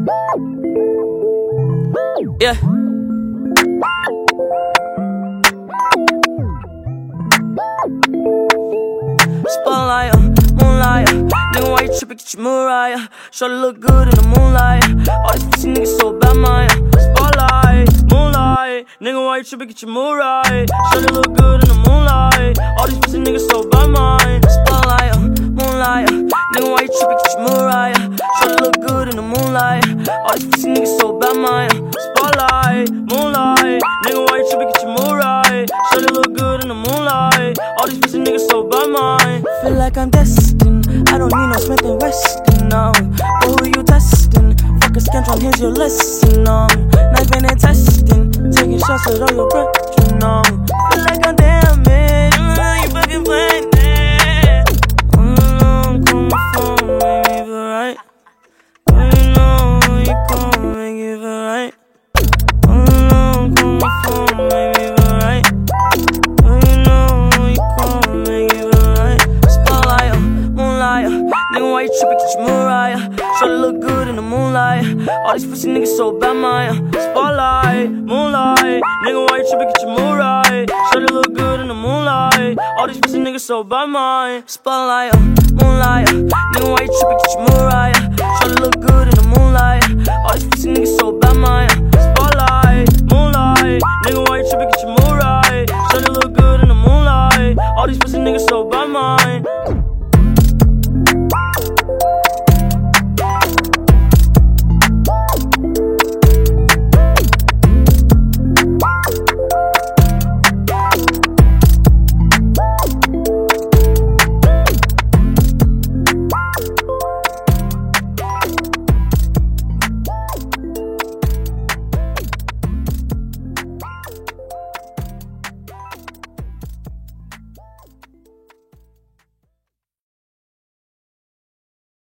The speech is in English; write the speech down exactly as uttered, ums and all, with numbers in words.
Yeah. Spotlight, uh, moonlight, uh, nigga, why you trippin', get your Mariah. Shawty look good in the moonlight. All these pussy niggas so bad, mine. Spotlight, moonlight, nigga, why you trippin', get your Mariah. Shawty look good in the moonlight. All these pussy niggas so bad, mine. Spotlight, uh, moonlight, uh, nigga, why you trippin', get your Mariah. Shawty look good in the moonlight. All these pussy niggas so bad, mine. Spotlight, moonlight, nigga, why you trippin', get your Mariah. Shawty look good in the moonlight. All these pussy niggas so bad, mine. Feel like I'm destined. I don't need no Smith and Weston, no. But who you testing? Fuck a scantron, here's your lesson, no. Knifing and testing, taking shots at all your breath, you know. Feel like I'm damaged, mm, you fucking playing it. Mm, come phone, make me feel right. You know you come make me feel right. Mm, come phone, make me feel right. You know you come make me feel right. Spotlight, uh, moonlight, uh, nigga, why you trippin', get your Mariah. Shawty look good in the moonlight. All these pussy niggas so bad, mine. Spotlight, moonlight, nigga, why you trippin', get your Mariah. Shawty look good in the moonlight. All these pussy niggas so bad, mine. Spotlight, uh, moonlight, uh, nigga, why you trippin', get your Mariah. Shawty look good in the moonlight. All these pussy niggas so bad, mine.